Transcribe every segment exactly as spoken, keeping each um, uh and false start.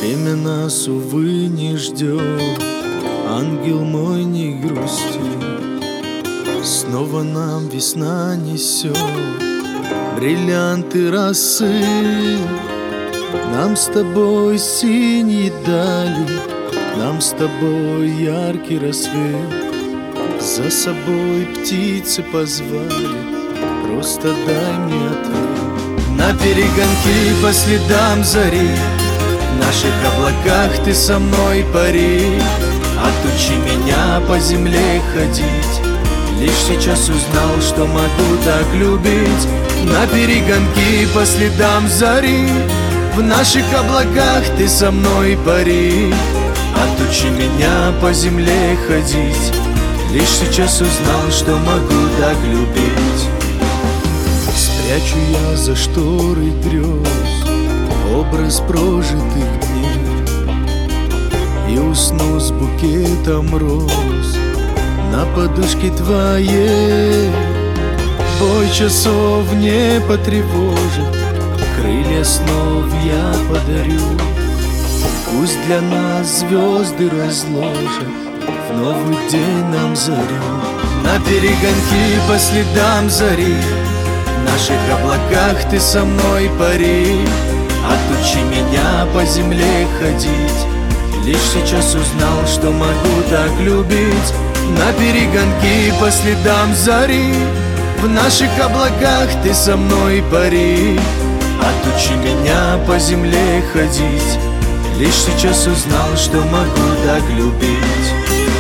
Время нас, увы, не ждет, ангел мой, не грусти. Снова нам весна несет бриллианты росы. Нам с тобой синие дали, нам с тобой яркий рассвет. За собой птицы позвали, просто дай мне ответ. На перегонки по следам зари, в наших облаках ты со мной пари. Отучи меня по земле ходить, лишь сейчас узнал, что могу так любить. На перегонки по следам зари, в наших облаках ты со мной пари. Отучи меня по земле ходить, лишь сейчас узнал, что могу так любить. Спрячу я за шторой грез образ прожитых дней и усну с букетом роз на подушке твоей. Бой часов не потревожит, крылья снов я подарю. Пусть для нас звезды разложат в новый день нам зарю. На перегонки по следам зари, в наших облаках ты со мной пари. Отучи меня по земле ходить, лишь сейчас узнал, что могу так любить. На перегонки по следам зари, в наших облаках ты со мной пари. Отучи меня по земле ходить, лишь сейчас узнал, что могу так любить.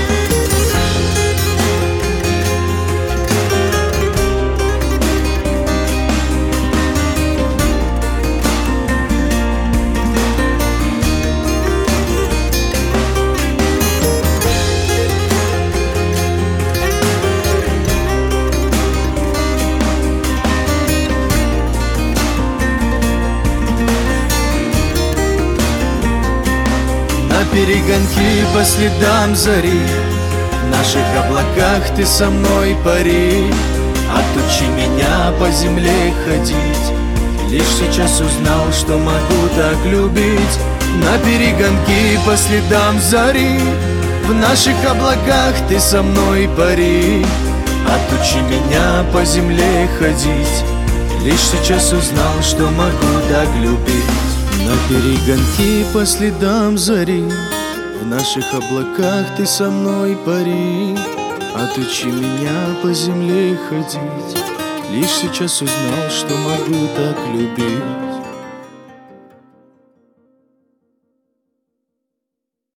На перегонки по следам зари, в наших облаках ты со мной пари. Отучи меня по земле ходить, лишь сейчас узнал, что могу так любить. На перегонки по следам зари, в наших облаках ты со мной пари. Отучи меня по земле ходить, лишь сейчас узнал, что могу так любить. На перегонки по следам зари, в наших облаках ты со мной пари. Отучи меня по земле ходить, лишь сейчас узнал, что могу так любить.